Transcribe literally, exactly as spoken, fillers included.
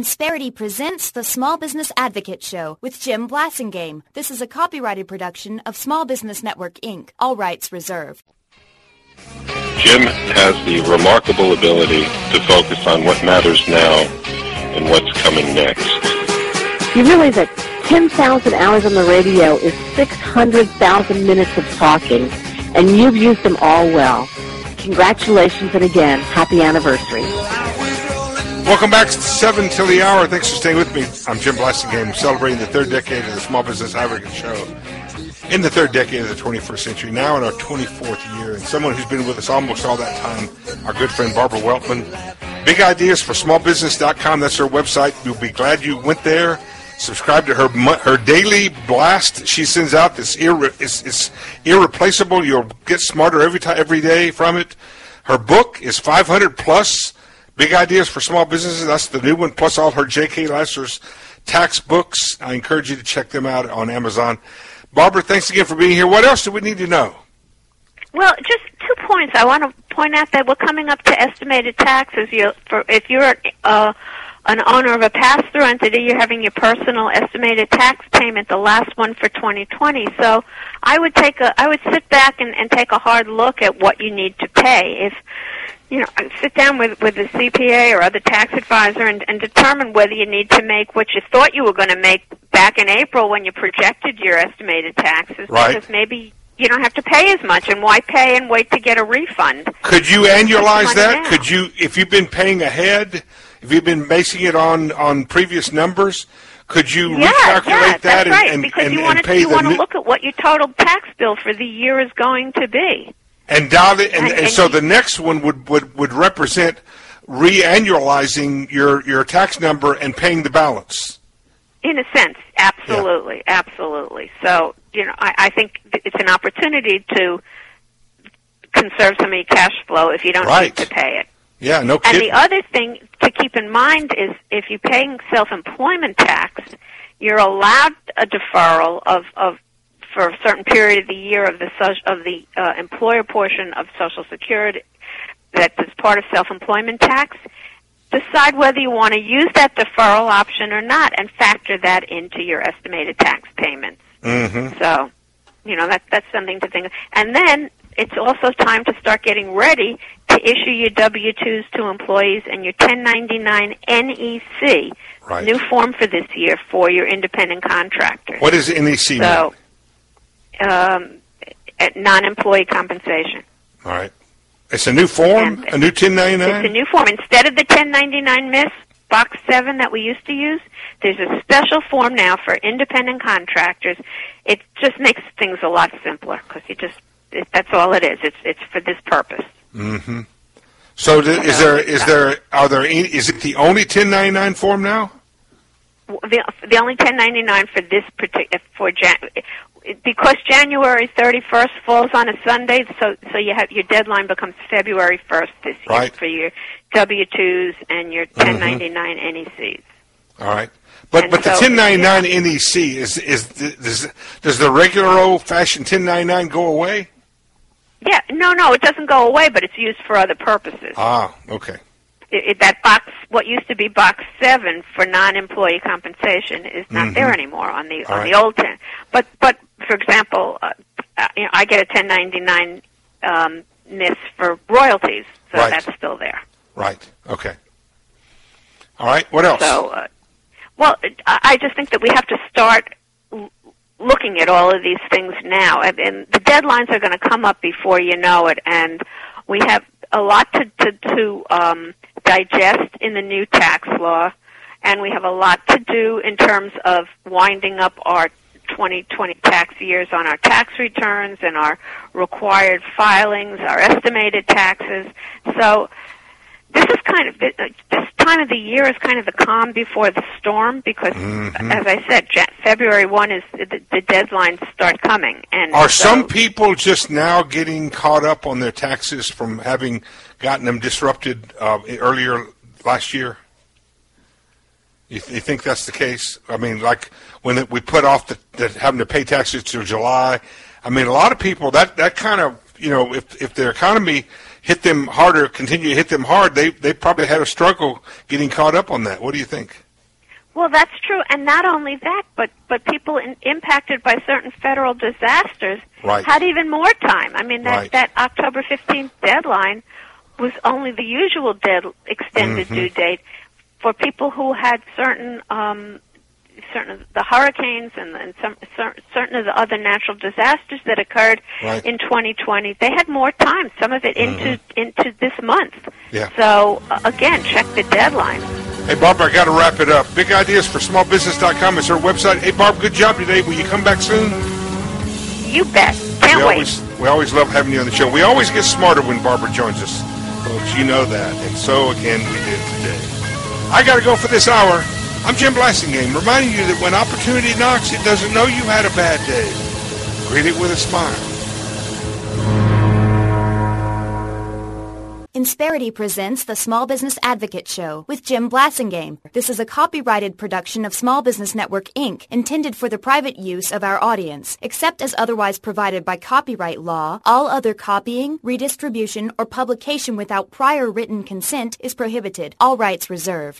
Insperity presents the Small Business Advocate Show with Jim Blasingame. This is a copyrighted production of Small Business Network, Incorporated. All rights reserved. Jim has the remarkable ability to focus on what matters now and what's coming next. You realize that ten thousand hours on the radio is six hundred thousand minutes of talking, and you've used them all well. Congratulations, and again, happy anniversary. Welcome back. seven till the hour. Thanks for staying with me. I'm Jim Blasingame, celebrating the third decade of the Small Business Advocate Show. In the third decade of the twenty-first century, now in our twenty-fourth year, and someone who's been with us almost all that time, our good friend Barbara Weltman. Big Ideas for Small Business dot com, that's her website. You'll be glad you went there. Subscribe to her her daily blast she sends out. This irre, it's, it's irreplaceable. You'll get smarter every time, every day from it. Her book is five hundred plus. Big Ideas for Small Businesses. That's the new one, plus all her J K. Lasser's tax books. I encourage you to check them out on Amazon. Barbara, thanks again for being here. What else do we need to know? Well, just two points. I want to point out that we're coming up to estimated taxes. You, for, if you're uh, an owner of a pass-through entity, you're having your personal estimated tax payment, the last one for twenty twenty. So I would take a, I would sit back and, and take a hard look at what you need to pay. If you know, sit down with with the C P A or other tax advisor and, and determine whether you need to make what you thought you were going to make back in April when you projected your estimated taxes. Right. Because maybe you don't have to pay as much, and why pay and wait to get a refund? Could you annualize that? Now. Could you, if you've been paying ahead, if you've been basing it on, on previous numbers, could you yeah, recalculate yeah, that that's and, right, and, because and, you and want pay to, you the want to new, look at what your total tax bill for the year is going to be. and dial it, and, and, and, and so you, the next one would, would, would represent re-annualizing your, your tax number and paying the balance. In a sense, absolutely, yeah. absolutely. So, you know, I, I think it's an opportunity to conserve some of your cash flow if you don't right. need to pay it. Yeah, no kidding. And the other thing to keep in mind is if you're paying self-employment tax, you're allowed a deferral of, of for a certain period of the year of the of the uh, employer portion of Social Security that is part of self-employment tax. Decide whether you want to use that deferral option or not, and factor that into your estimated tax payments. Mm-hmm. So, you know, that that's something to think of. And then it's also time to start getting ready to issue your W two's to employees and your ten ninety-nine N E C, right. new form for this year for your independent contractors. What does N E C so, mean? Um, non-employee compensation. All right. It's a new form, and a new ten ninety-nine? It's a new form. Instead of the ten ninety-nine M I S Box seven that we used to use, there's a special form now for independent contractors. It just makes things a lot simpler because you just it, that's all it is. It's it's for this purpose. Mm-hmm. So, th- is there is there are there any, is it the only ten ninety-nine form now? The the only ten ninety-nine for this particular for Jan. Because January thirty-first falls on a Sunday, so so you have your deadline becomes February first this year right. for your W two's and your ten ninety-nine mm-hmm. N E Cs. All right, but and but so, the ten ninety-nine yeah. N E C is is does does the regular old fashioned ten ninety-nine go away? Yeah, no, no, it doesn't go away, but it's used for other purposes. Ah, okay. It, it, that box, what used to be box seven for non-employee compensation, is not mm-hmm. there anymore on the All on right. the old ten. But but for example, uh, uh, you know, I get a ten ninety-nine um, M I S for royalties, so right. that's still there. Right. Okay. All right. What else? So, uh, well, I I just think that we have to start l- looking at all of these things now, and, and the deadlines are going to come up before you know it, and we have a lot to to, to um, digest in the new tax law, and we have a lot to do in terms of winding up our twenty twenty tax years on our tax returns and our required filings, our estimated taxes. So this is kind of, this time of the year is kind of the calm before the storm because, mm-hmm. as I said, February first is the, the deadlines start coming. And Are so, some people just now getting caught up on their taxes from having gotten them disrupted uh, earlier last year? You, th- you think that's the case? I mean, like when it, we put off the, the having to pay taxes till July. I mean, a lot of people that, that kind of, you know, if if their economy hit them harder, continue to hit them hard, they they probably had a struggle getting caught up on that. What do you think? Well, that's true, and not only that, but but people in, impacted by certain federal disasters right. had even more time. I mean, that right. that October fifteenth deadline was only the usual dead extended mm-hmm. due date for people who had certain um, certain of the hurricanes and, and some certain of the other natural disasters that occurred right. in twenty twenty. They had more time. Some of it into mm-hmm. into this month. Yeah. So uh, again, check the deadline. Hey, Barb, I got to wrap it up. Big Ideas for Small Business dot com is her website. Hey, Barb, good job today. Will you come back soon? You bet. Can't we wait. Always, we always love having you on the show. We always get smarter when Barbara joins us, folks. You know that. And so, again, we did today. I got to go for this hour. I'm Jim Blasingame, reminding you that when opportunity knocks, it doesn't know you had a bad day. Greet it with a smile. Insperity presents the Small Business Advocate Show with Jim Blasingame. This is a copyrighted production of Small Business Network, Incorporated, intended for the private use of our audience. Except as otherwise provided by copyright law, all other copying, redistribution, or publication without prior written consent is prohibited. All rights reserved.